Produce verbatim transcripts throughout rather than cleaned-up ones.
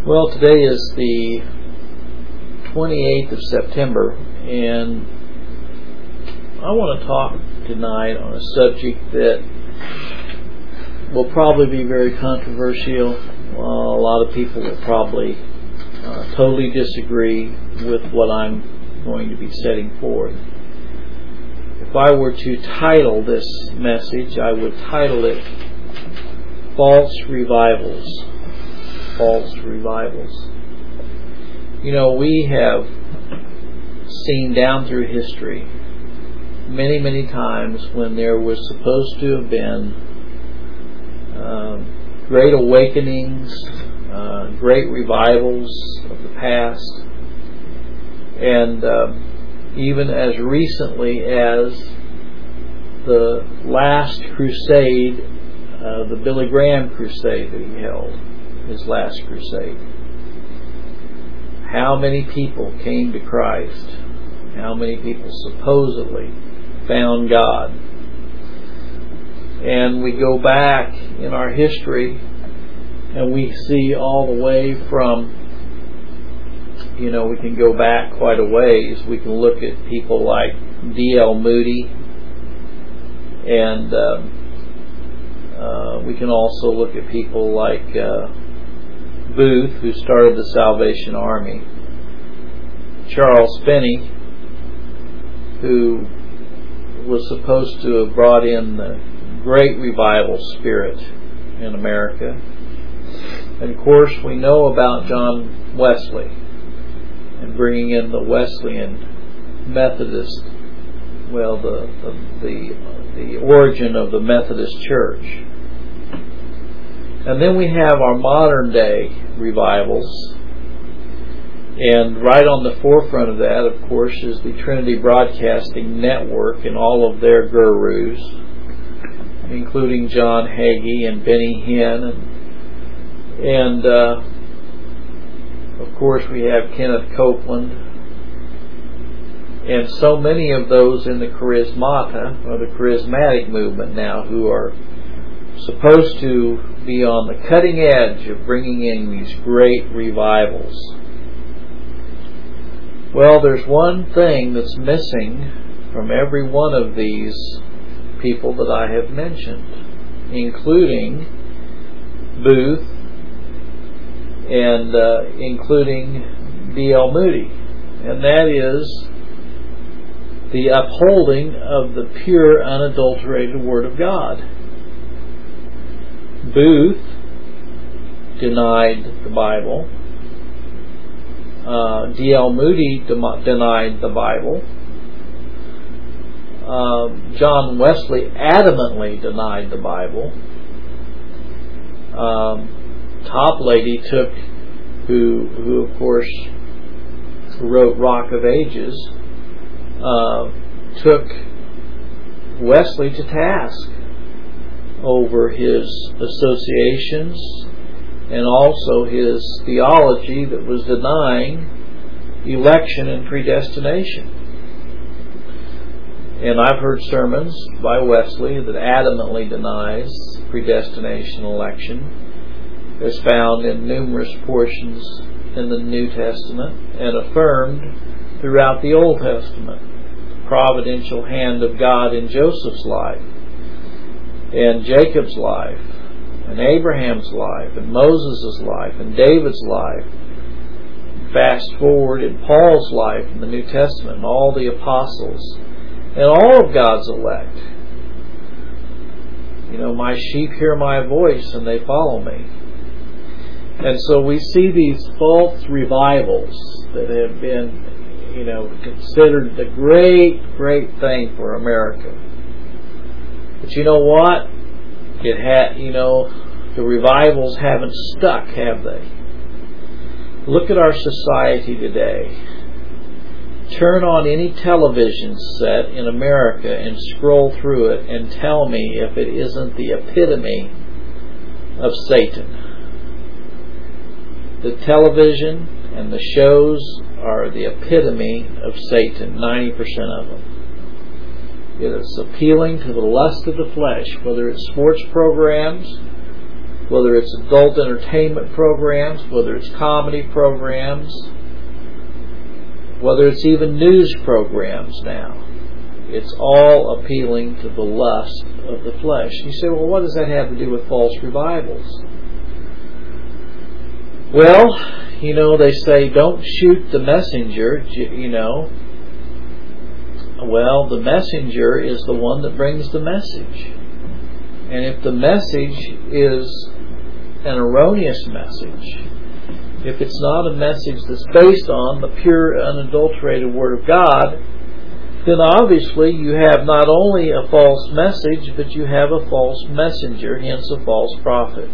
Well, today is the twenty-eighth of September, and I want to talk tonight on a subject that will probably be very controversial. Well, a lot of people will probably uh, totally disagree with what I'm going to be setting forth. If I were to title this message, I would title it False Revivals. False Revivals. You know, we have seen down through history many, many times when there was supposed to have been um, great awakenings, uh, great revivals of the past, and um, even as recently as the last crusade, uh, the Billy Graham crusade that he held, his last crusade. How many people came to Christ? How many people supposedly found God? And we go back in our history and we see all the way from, you know, we can go back quite a ways. We can look at people like D L Moody, and uh, uh, we can also look at people like uh, Booth, who started the Salvation Army, Charles Finney, who was supposed to have brought in the great revival spirit in America. And of course we know about John Wesley and bringing in the Wesleyan Methodist, well, the the the, the origin of the Methodist Church. And then we have our modern day revivals. And right on the forefront of that, of course, is the Trinity Broadcasting Network and all of their gurus, including John Hagee and Benny Hinn. And, and uh, of course, we have Kenneth Copeland. And so many of those in the charismata, or the charismatic movement now, who are supposed to be on the cutting edge of bringing in these great revivals. Well, there's one thing that's missing from every one of these people that I have mentioned, including Booth and uh, including D L Moody, and that is the upholding of the pure, unadulterated Word of God. Booth denied the Bible. Uh, D L Moody de- denied the Bible. Uh, John Wesley adamantly denied the Bible. Um, Toplady took, who, who of course wrote Rock of Ages, uh, took Wesley to task over his associations and also his theology that was denying election and predestination. And I've heard sermons by Wesley that adamantly denies predestination and election, as found in numerous portions in the New Testament and affirmed throughout the Old Testament. The providential hand of God in Joseph's life, and Jacob's life, and Abraham's life, and Moses' life, and David's life. Fast forward in Paul's life in the New Testament, and all the apostles, and all of God's elect. You know, my sheep hear my voice and they follow me. And so we see these false revivals that have been, you know, considered the great, great thing for America. But you know what? It had, you know, the revivals haven't stuck, have they? Look at our society today. Turn on any television set in America and scroll through it and tell me if it isn't the epitome of Satan. The television and the shows are the epitome of Satan, ninety percent of them. It is appealing to the lust of the flesh, whether it's sports programs whether it's adult entertainment programs, whether it's comedy programs, whether it's even news programs now. It's all appealing to the lust of the flesh. You say, well, what does that have to do with false revivals? Well, you know, they say, don't shoot the messenger, you know. Well, the messenger is the one that brings the message. And if the message is an erroneous message, if it's not a message that's based on the pure, unadulterated Word of God, then obviously you have not only a false message, but you have a false messenger, hence a false prophet.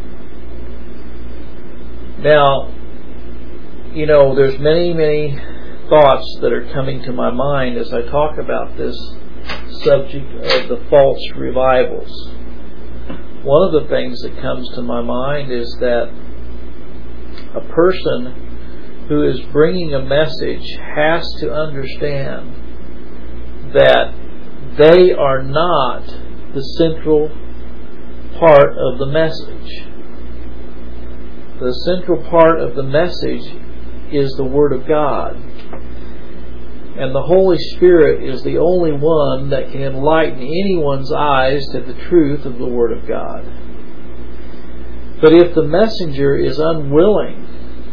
Now, you know, there's many, many thoughts that are coming to my mind as I talk about this subject of the false revivals. One of the things that comes to my mind is that a person who is bringing a message has to understand that they are not the central part of the message. The central part of the message is the Word of God. And the Holy Spirit is the only one that can enlighten anyone's eyes to the truth of the Word of God. But if the messenger is unwilling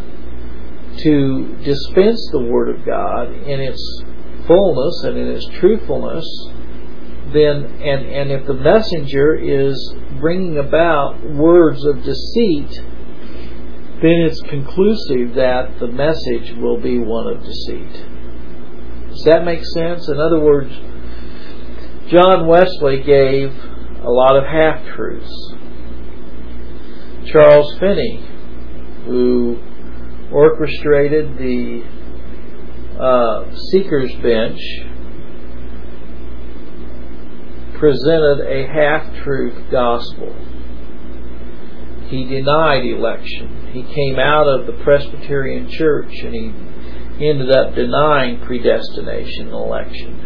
to dispense the Word of God in its fullness and in its truthfulness, then and, and if the messenger is bringing about words of deceit, then it's conclusive that the message will be one of deceit. Does that make sense? In other words, John Wesley gave a lot of half-truths. Charles Finney, who orchestrated the uh, Seeker's Bench, presented a half-truth gospel. He denied election. He came out of the Presbyterian Church and he ended up denying predestination and election.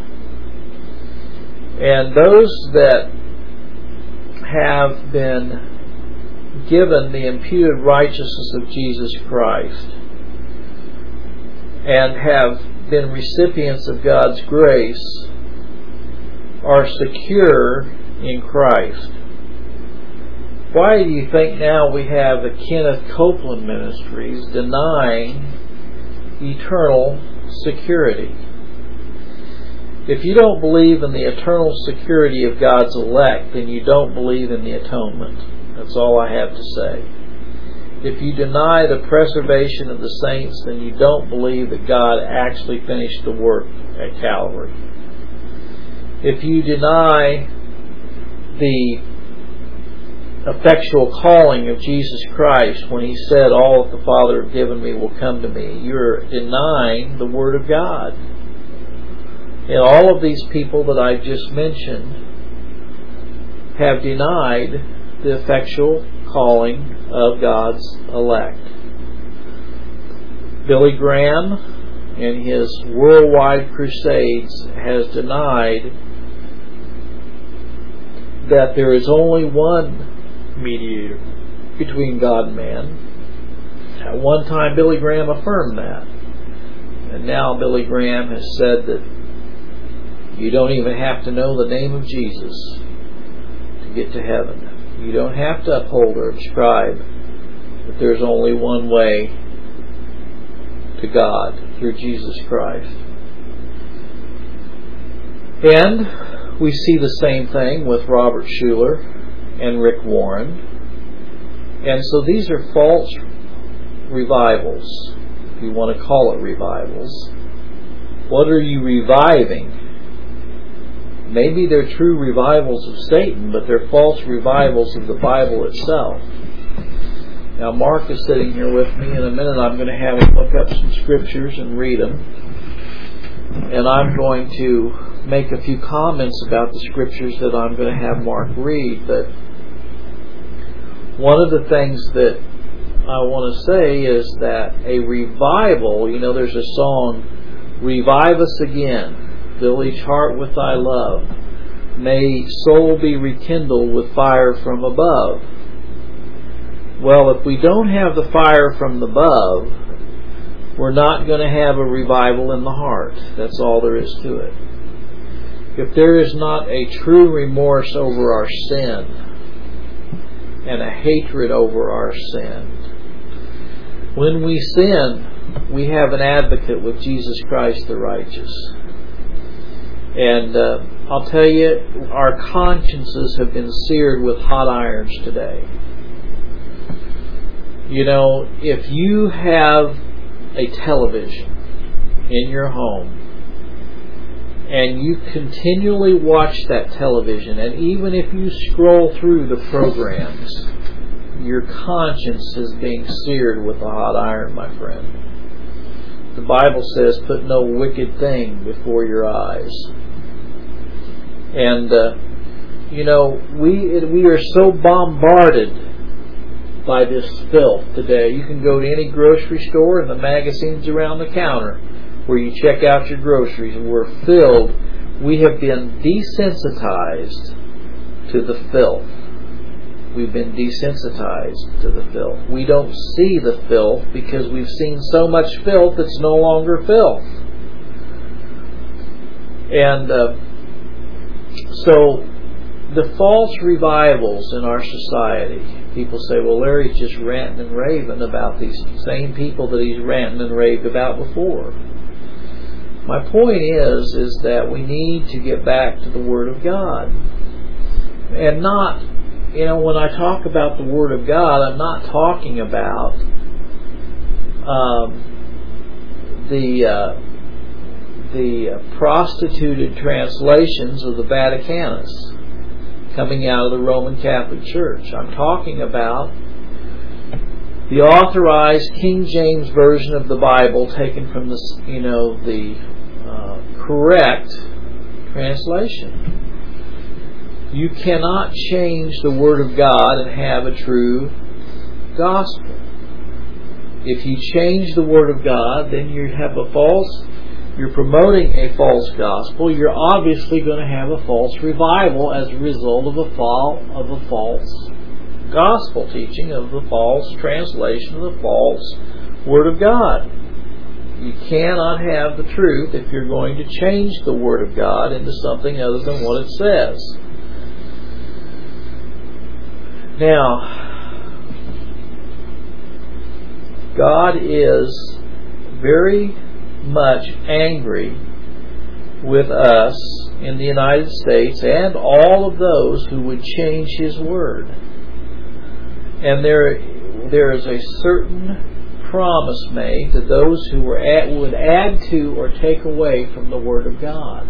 And those that have been given the imputed righteousness of Jesus Christ and have been recipients of God's grace are secure in Christ. Why do you think now we have the Kenneth Copeland Ministries denying eternal security? If you don't believe in the eternal security of God's elect, then you don't believe in the atonement. That's all I have to say. If you deny the preservation of the saints, then you don't believe that God actually finished the work at Calvary. If you deny the effectual calling of Jesus Christ when He said, all that the Father has given me will come to me, you're denying the Word of God. And all of these people that I've just mentioned have denied the effectual calling of God's elect. Billy Graham, in his worldwide crusades, has denied that there is only one mediator between God and man. At one time, Billy Graham affirmed that. And now Billy Graham has said that you don't even have to know the name of Jesus to get to heaven. You don't have to uphold or ascribe that there's only one way to God through Jesus Christ. And we see the same thing with Robert Schuller and Rick Warren. And so these are false revivals, if you want to call it revivals. What are you reviving? Maybe they're true revivals of Satan, but they're false revivals of the Bible itself. Now Mark is sitting here with me. In a minute I'm going to have him look up some scriptures and read them. And I'm going to make a few comments about the scriptures that I'm going to have Mark read. But one of the things that I want to say is that a revival, you know, there's a song, Revive Us Again, fill each heart with Thy love, may soul be rekindled with fire from above. Well, if we don't have the fire from above, we're not going to have a revival in the heart. That's all there is to it. If there is not a true remorse over our sin and a hatred over our sin, when we sin, we have an advocate with Jesus Christ the righteous. And uh, I'll tell you, our consciences have been seared with hot irons today. You know, if you have a television in your home and you continually watch that television, and even if you scroll through the programs, your conscience is being seared with a hot iron, my friend. The Bible says, put no wicked thing before your eyes. And, uh, you know, we we are so bombarded by this filth today. You can go to any grocery store and the magazines around the counter where you check out your groceries, and we're filled. We have been desensitized to the filth. We've been desensitized to the filth. We don't see the filth because we've seen so much filth it's no longer filth. And uh, so the false revivals in our society, people say, well, Larry's just ranting and raving about these same people that he's ranting and raved about before. My point is, is that we need to get back to the Word of God. And not, you know, when I talk about the Word of God, I'm not talking about um, the uh, the prostituted translations of the Vaticanus coming out of the Roman Catholic Church. I'm talking about the authorized King James Version of the Bible taken from the, you know, the uh, correct translation. You cannot change the Word of God and have a true gospel. If you change the Word of God, then you have a false, you're promoting a false gospel. You're obviously going to have a false revival as a result of a fall of a false gospel teaching, of the false translation of the false Word of God. You cannot have the truth if you're going to change the Word of God into something other than what it says. Now, God is very much angry with us in the United States and all of those who would change His Word. And there, there is a certain promise made to those who were at, would add to or take away from the Word of God.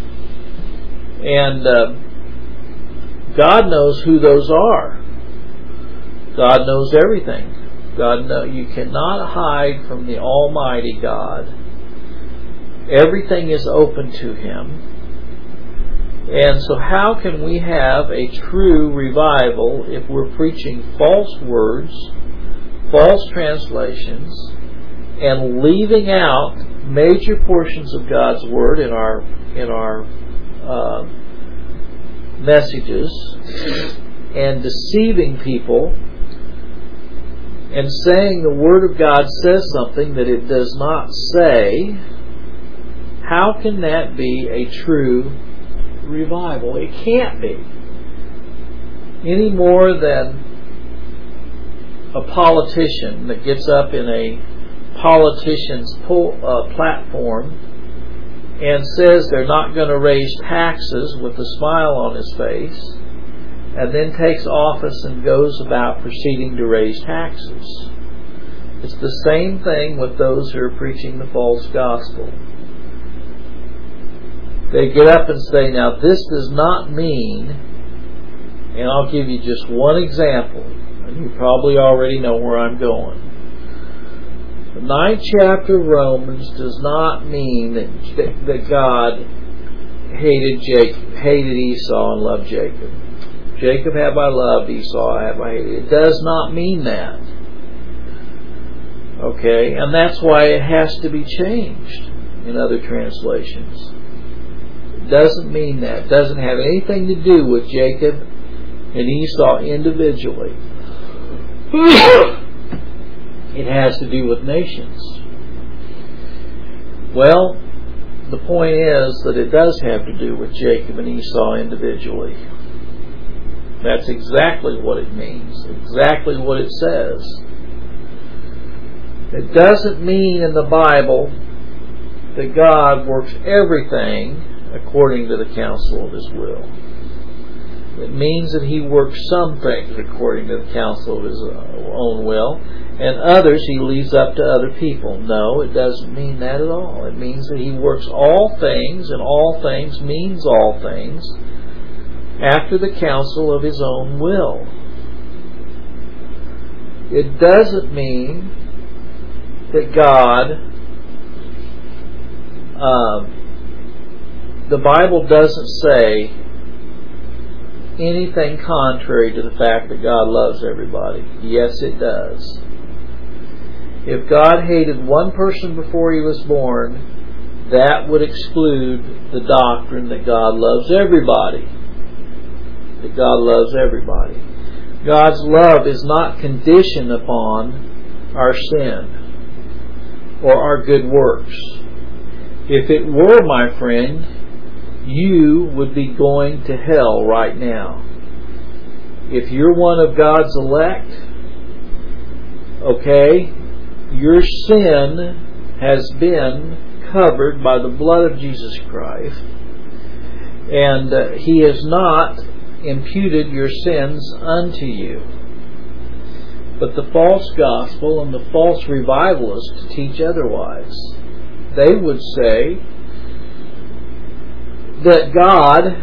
And uh, God knows who those are. God knows everything. God know, you cannot hide from the Almighty God. Everything is open to Him. And so how can we have a true revival if we're preaching false words, false translations, and leaving out major portions of God's Word in our in our uh, messages, and deceiving people and saying the Word of God says something that it does not say? How can that be a true revival? It can't be. Any more than a politician that gets up in a politician's pull, uh, platform and says they're not going to raise taxes with a smile on his face, and then takes office and goes about proceeding to raise taxes. It's the same thing with those who are preaching the false gospel. They get up and say, now this does not mean, and I'll give you just one example, and you probably already know where I'm going. The ninth chapter of Romans does not mean that, that God hated Jacob, hated Esau and loved Jacob. Jacob have I loved, Esau have I hated. It does not mean that. Okay, and that's why it has to be changed in other translations. It doesn't mean that. It doesn't have anything to do with Jacob and Esau individually. It has to do with nations. Well, the point is that it does have to do with Jacob and Esau individually. That's exactly what it means, exactly what it says. It doesn't mean in the Bible that God works everything according to the counsel of His will. It means that He works some things according to the counsel of His own will, and others He leaves up to other people. No, it doesn't mean that at all. It means that He works all things, and all things means all things, after the counsel of His own will. It doesn't mean that God, um, the Bible doesn't say anything contrary to the fact that God loves everybody. Yes, it does. If God hated one person before He was born, that would exclude the doctrine that God loves everybody. That God loves everybody. God's love is not conditioned upon our sin or our good works. If it were, my friend, you would be going to hell right now. If you're one of God's elect, okay, your sin has been covered by the blood of Jesus Christ, and uh, He has not imputed your sins unto you. But the false gospel and the false revivalists teach otherwise. They would say that God,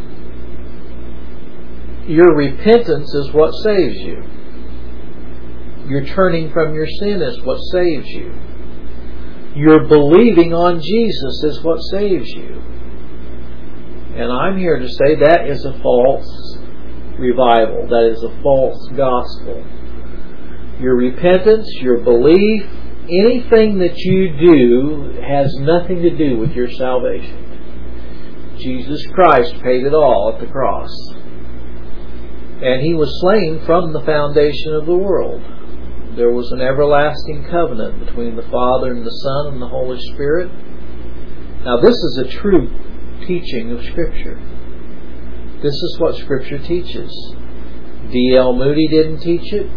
your repentance is what saves you. Your turning from your sin is what saves you. Your believing on Jesus is what saves you. And I'm here to say that is a false revival. That is a false gospel. Your repentance, your belief, anything that you do has nothing to do with your salvation. Jesus Christ paid it all at the cross. And He was slain from the foundation of the world. There was an everlasting covenant between the Father and the Son and the Holy Spirit. Now this is a true teaching of Scripture. This is what Scripture teaches. D L Moody didn't teach it.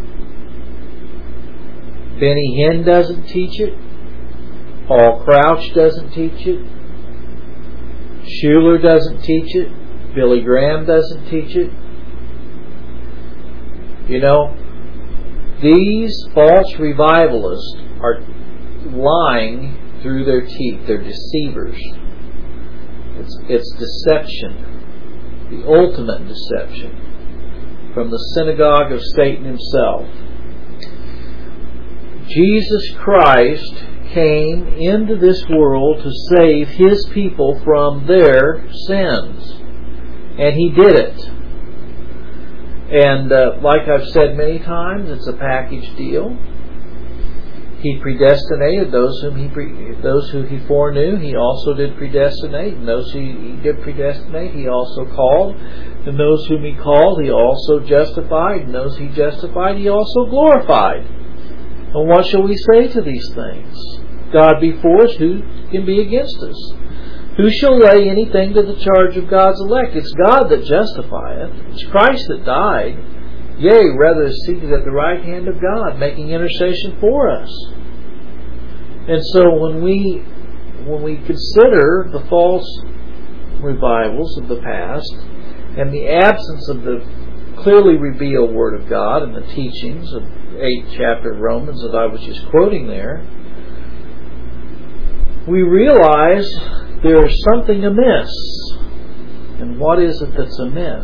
Benny Hinn doesn't teach it. Paul Crouch doesn't teach it. Schuller doesn't teach it. Billy Graham doesn't teach it. You know, these false revivalists are lying through their teeth. They're deceivers. It's, it's deception. The ultimate deception. From the synagogue of Satan himself. Jesus Christ came into this world to save His people from their sins. And He did it. And uh, like I've said many times, it's a package deal. He predestinated those whom he pre- those who He foreknew. He also did predestinate, and those who He did predestinate, He also called. And those whom He called, He also justified. And those He justified, He also glorified. And what shall we say to these things? God be for us, who can be against us? Who shall lay anything to the charge of God's elect? It's God that justifieth. It's Christ that died. Yea, rather is seated at the right hand of God, making intercession for us. And so when we when we consider the false revivals of the past and the absence of the clearly revealed Word of God and the teachings of the eighth chapter of Romans that I was just quoting there, we realize there is something amiss. And what is it that's amiss?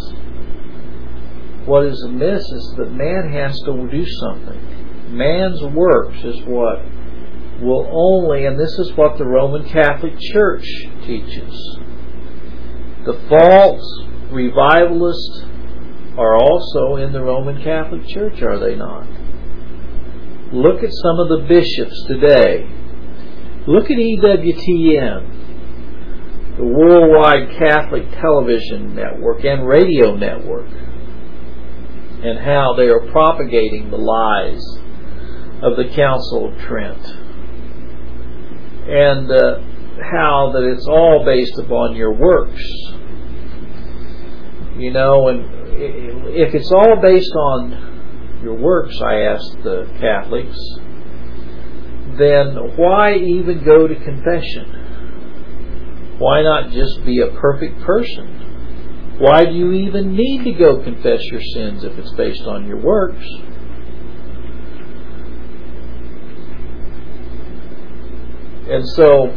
What is amiss is that man has to do something. Man's works is what will only, and this is what the Roman Catholic Church teaches. The false revivalists are also in the Roman Catholic Church, are they not? Look at some of the bishops today. Look at E W T N, the Worldwide Catholic Television Network and Radio Network. and how they are propagating the lies of the Council of Trent, and uh, how that it's all based upon your works. You know, and if it's all based on your works, I ask the Catholics, then why even go to confession? Why not just be a perfect person? Why do you even need to go confess your sins if it's based on your works? And so,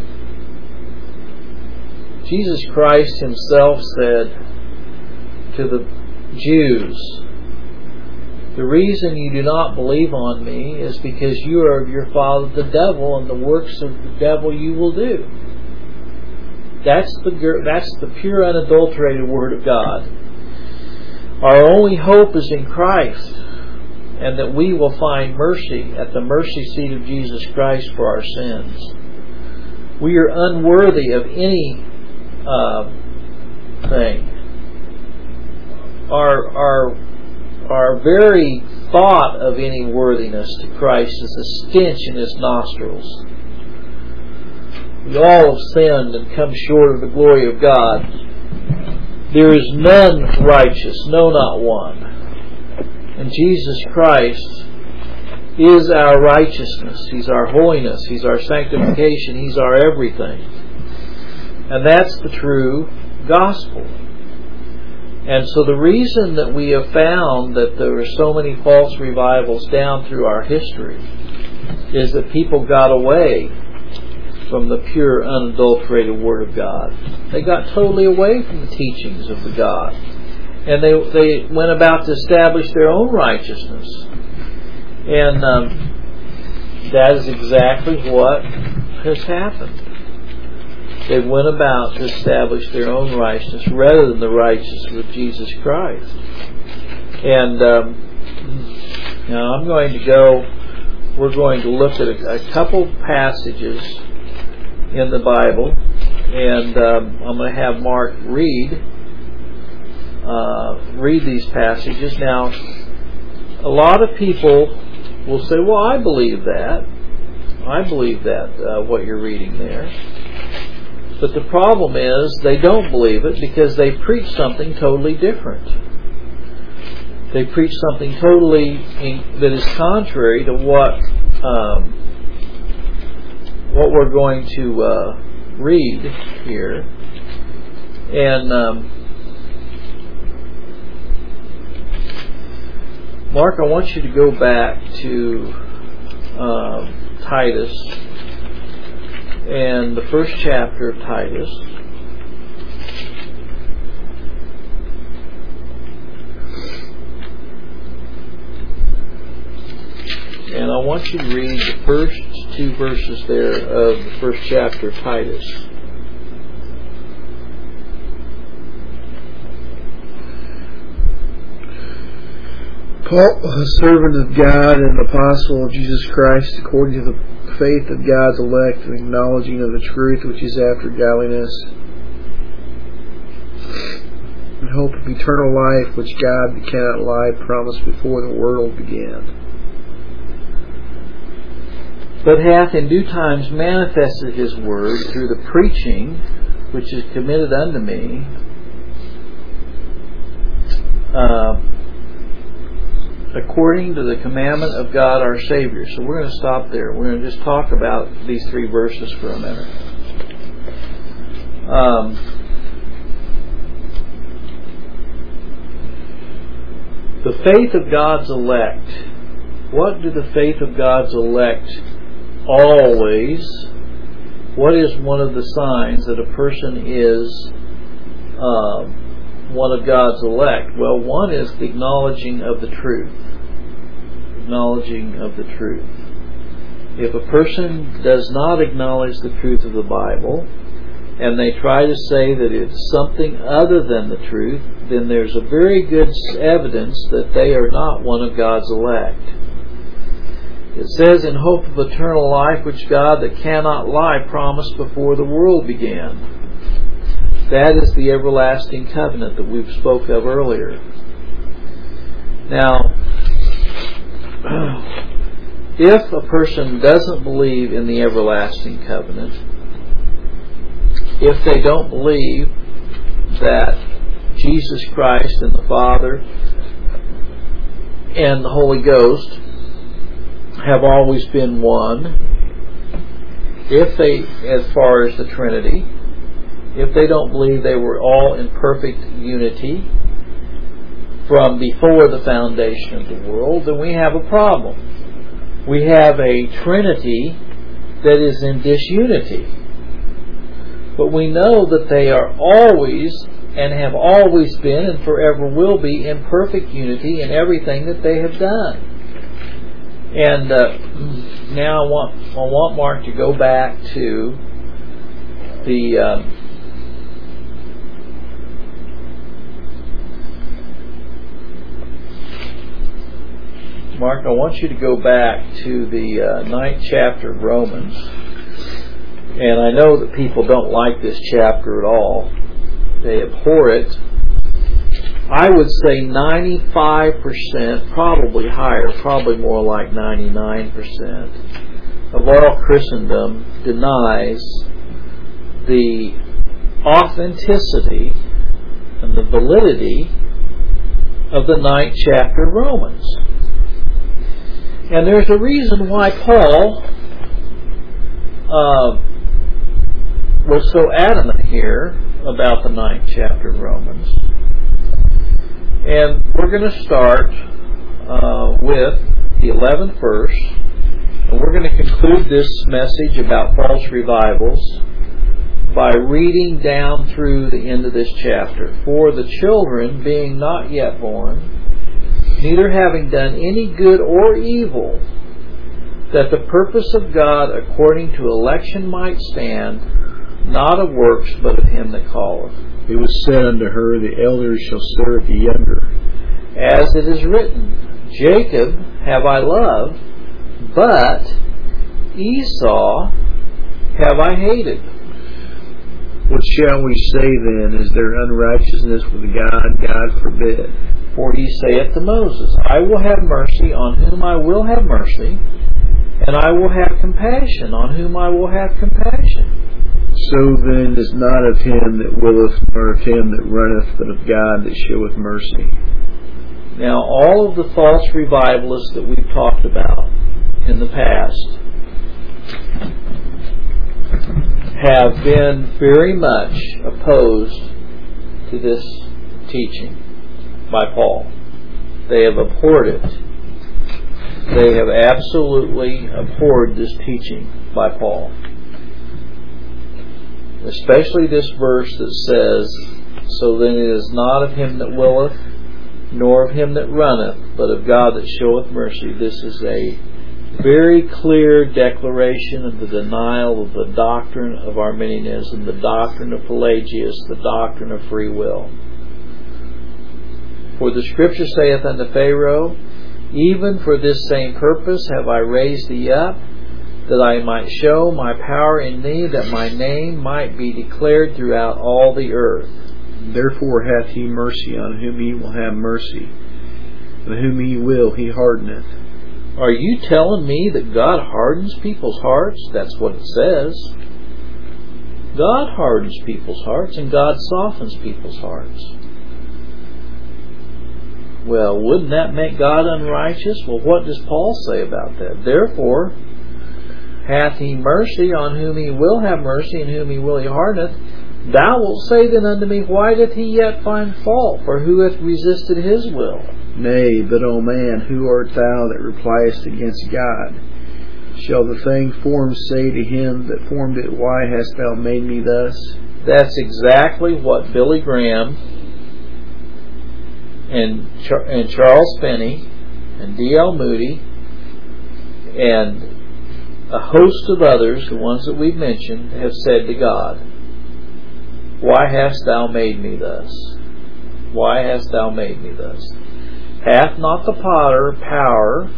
Jesus Christ Himself said to the Jews, the reason you do not believe on me is because you are of your father the devil, and the works of the devil you will do. That's the that's the pure, unadulterated Word of God. Our only hope is in Christ, and that we will find mercy at the mercy seat of Jesus Christ for our sins. We are unworthy of any uh, thing. Our our our very thought of any worthiness to Christ is a stench in His nostrils. We all have sinned and come short of the glory of God. There is none righteous, no, not one. And Jesus Christ is our righteousness. He's our holiness. He's our sanctification. He's our everything. And that's the true gospel. And so the reason that we have found that there are so many false revivals down through our history is that people got away from the pure, unadulterated Word of God. They got totally away from the teachings of the God. And they they went about to establish their own righteousness. And um, that is exactly what has happened. They went about to establish their own righteousness rather than the righteousness of Jesus Christ. And um, now I'm going to go, we're going to look at a, a couple passages in the Bible, and um, I'm going to have Mark read uh, read these passages. Now, a lot of people will say, well, I believe that. I believe that, uh, what you're reading there. But the problem is they don't believe it because they preach something totally different. They preach something totally in, that is contrary to what um, what we're going to uh, read here. And um, Mark, I want you to go back to uh, Titus and the first chapter of Titus. And I want you to read the first two verses there of the first chapter of Titus. Paul, a servant of God and apostle of Jesus Christ, according to the faith of God's elect and acknowledging of the truth which is after godliness, and hope of eternal life which God that cannot lie promised before the world began, but hath in due times manifested His word through the preaching which is committed unto me, uh, according to the commandment of God our Savior. So we're going to stop there. We're going to just talk about these three verses for a minute. Um, the faith of God's elect. What do the faith of God's elect always? What is one of the signs that a person is um, one of God's elect? Well, one is the acknowledging of the truth. Acknowledging of the truth. If a person does not acknowledge the truth of the Bible, and they try to say that it's something other than the truth, then there's a very good evidence that they are not one of God's elect. It says, in hope of eternal life, which God that cannot lie promised before the world began. That is the everlasting covenant that we've spoke of earlier. Now, if a person doesn't believe in the everlasting covenant, if they don't believe that Jesus Christ and the Father and the Holy Ghost have always been one, if they, as far as the Trinity, if they don't believe they were all in perfect unity from before the foundation of the world, then we have a problem. We have a Trinity that is in disunity. But we know that they are always and have always been and forever will be in perfect unity in everything that they have done. And uh, now I want I want Mark to go back to the uh, Mark, I want you to go back to the uh, ninth chapter of Romans. And I know that people don't like this chapter at all. They abhor it. I would say ninety-five percent, probably higher, probably more like ninety-nine percent of all Christendom denies the authenticity and the validity of the ninth chapter of Romans. And there's a reason why Paul uh, was so adamant here about the ninth chapter of Romans. And we're going to start uh, with the eleventh verse. And we're going to conclude this message about false revivals by reading down through the end of this chapter. For the children, being not yet born, neither having done any good or evil, that the purpose of God according to election might stand, not of works, but of him that calleth. It was said unto her, the elders shall serve the younger. As it is written, Jacob have I loved, but Esau have I hated. What shall we say then? Is there unrighteousness with God? God forbid. For he saith to Moses, I will have mercy on whom I will have mercy, and I will have compassion on whom I will have compassion. So then is not of him that willeth, nor of him that runneth, but of God that showeth mercy. Now, all of the false revivalists that we've talked about in the past have been very much opposed to this teaching by Paul. They have abhorred it. They have absolutely abhorred this teaching by Paul. Especially this verse that says, so then it is not of him that willeth, nor of him that runneth, but of God that showeth mercy. This is a very clear declaration of the denial of the doctrine of Arminianism, the doctrine of Pelagius, the doctrine of free will. For the Scripture saith unto Pharaoh, even for this same purpose have I raised thee up, that I might show my power in thee, that my name might be declared throughout all the earth. Therefore hath he mercy on whom he will have mercy, and whom he will he hardeneth. Are you telling me that God hardens people's hearts? That's what it says. God hardens people's hearts, and God softens people's hearts. Well, wouldn't that make God unrighteous? Well, what does Paul say about that? Therefore hath he mercy on whom he will have mercy, and whom he will he hardeneth. Thou wilt say then unto me, why doth he yet find fault? For who hath resisted his will? Nay, but, O man, who art thou that repliest against God? Shall the thing formed say to him that formed it, why hast thou made me thus? That's exactly what Billy Graham and, Char- and Charles Finney and D L Moody and a host of others, the ones that we've mentioned, have said to God. Why hast thou made me thus? Why hast thou made me thus? Hath not the potter power,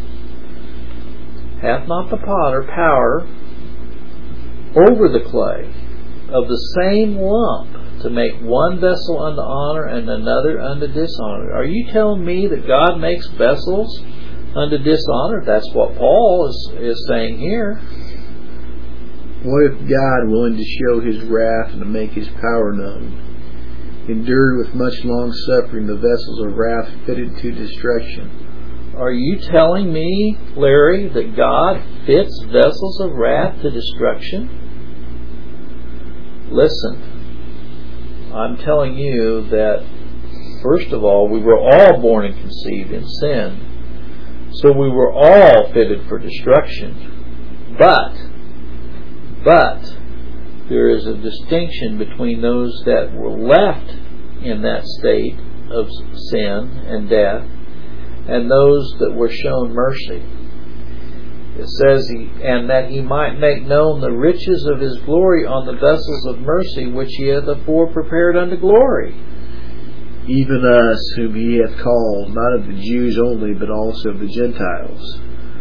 hath not the potter power over the clay of the same lump to make one vessel unto honor and another unto dishonor. Are you telling me that God makes vessels unto dishonor? That's what Paul is, is saying here. What if God, willing to show His wrath and to make His power known, endured with much long suffering the vessels of wrath fitted to destruction? Are you telling me, Larry, that God fits vessels of wrath to destruction? Listen. I'm telling you that, first of all, we were all born and conceived in sin. So we were all fitted for destruction. But, but, there is a distinction between those that were left in that state of sin and death and those that were shown mercy. It says, he, and that He might make known the riches of His glory on the vessels of mercy, which He hath afore prepared unto glory. Even us, whom He hath called, not of the Jews only, but also of the Gentiles.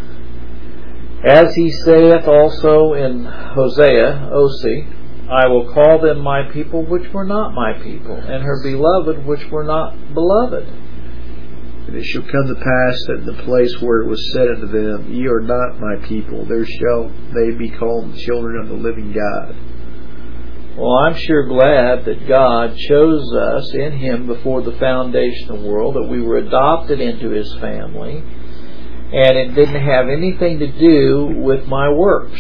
As He saith also in Hosea, Osee, I will call them my people which were not my people, and her beloved which were not beloved. And it shall come to pass that in the place where it was said unto them, Ye are not my people, there shall they be called the children of the living God. Well, I'm sure glad that God chose us in Him before the foundation of the world, that we were adopted into His family, and it didn't have anything to do with my works.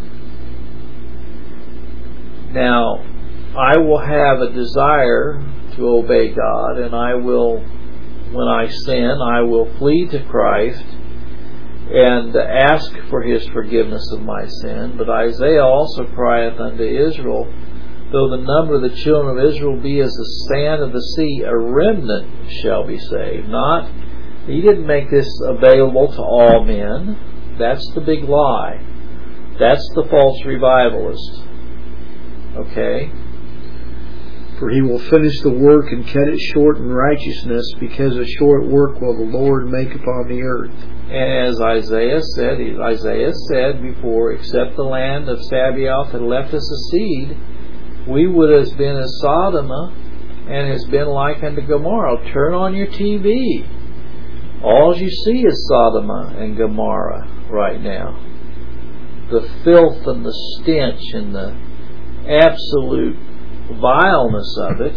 Now, I will have a desire to obey God, and I will, when I sin, I will flee to Christ and ask for His forgiveness of my sin. But Isaiah also crieth unto Israel, though the number of the children of Israel be as the sand of the sea, a remnant shall be saved. Not, He didn't make this available to all men. That's the big lie. That's the false revivalist. Okay? For He will finish the work and cut it short in righteousness, because a short work will the Lord make upon the earth. And as Isaiah said, Isaiah said before, except the land of Sabaoth had left us a seed, we would have been as Sodom and has been like unto Gomorrah. Turn on your T V. All you see is Sodom and Gomorrah right now. The filth and the stench and the absolute vileness of it.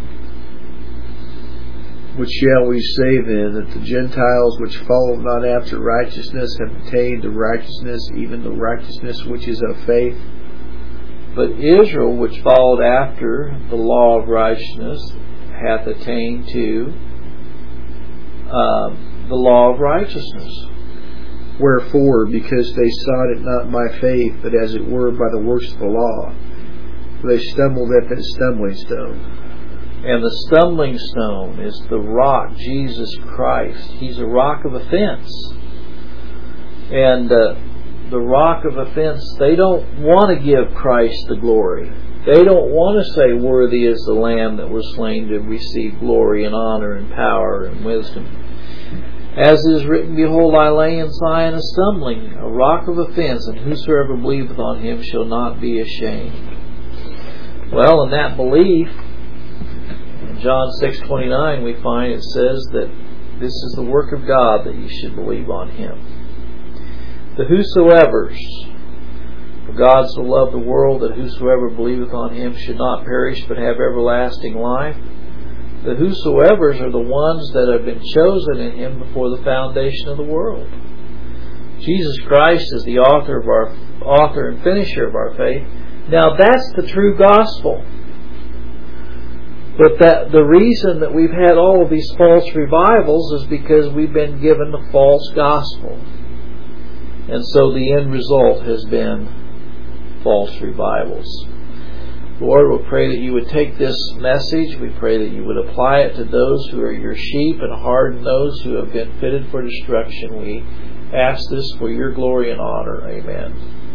What shall we say then? That the Gentiles which follow not after righteousness have attained to righteousness, even the righteousness which is of faith? But Israel, which followed after the law of righteousness, hath attained to uh, the law of righteousness. Wherefore, because they sought it not by faith, but as it were by the works of the law, they stumbled at that stumbling stone. And the stumbling stone is the rock, Jesus Christ. He's a rock of offense. And uh, the rock of offense, they don't want to give Christ the glory. They don't want to say, worthy is the Lamb that was slain to receive glory and honor and power and wisdom. As is written, behold, I lay in Zion a stumbling, a rock of offense, and whosoever believeth on Him shall not be ashamed. Well, in that belief, in John six twenty-nine, we find it says that this is the work of God, that ye should believe on Him. The whosoever's, for God so loved the world that whosoever believeth on Him should not perish but have everlasting life. The whosoever's are the ones that have been chosen in Him before the foundation of the world. Jesus Christ is the author of our author and finisher of our faith. Now that's the true gospel. But that the reason that we've had all of these false revivals is because we've been given the false gospel. And so the end result has been false revivals. Lord, we pray that you would take this message. We pray that you would apply it to those who are your sheep and harden those who have been fitted for destruction. We ask this for your glory and honor. Amen.